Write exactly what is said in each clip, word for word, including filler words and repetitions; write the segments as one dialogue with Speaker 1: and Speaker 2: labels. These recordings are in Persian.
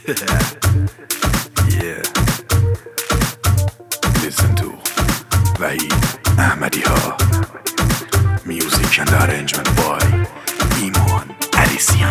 Speaker 1: Yeah. Listen to وحید احمدی ها. Music and arrangement by ایمان علیسیان.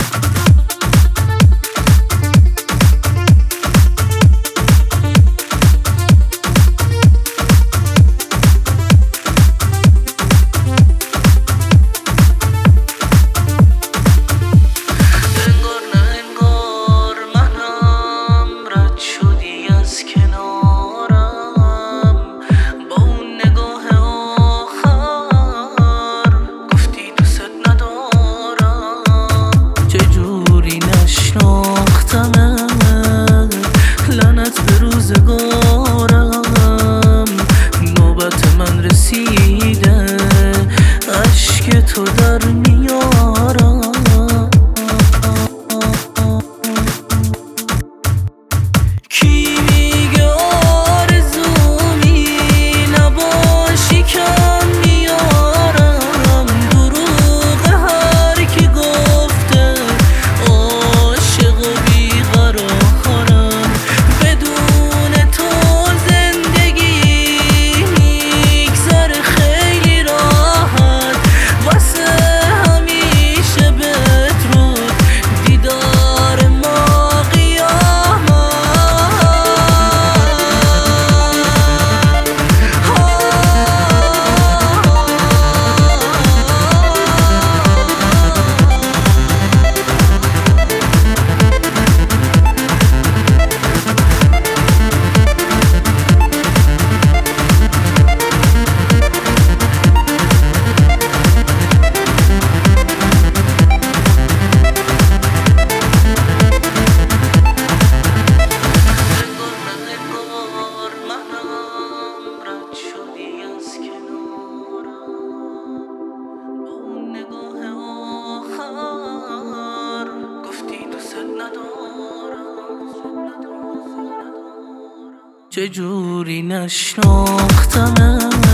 Speaker 2: لعنت به روزگارم، نوبت من رسیده، اشک تو در میارم. کی میگه آرزومی نباشی کم میارم، دروغ هر کی گفته عاشق و بیقرارم. بدون تو زندگی میگذره خیلی راحت، واسه همیشه بدرود دیدار ما قیامت. چجوری نشناختمت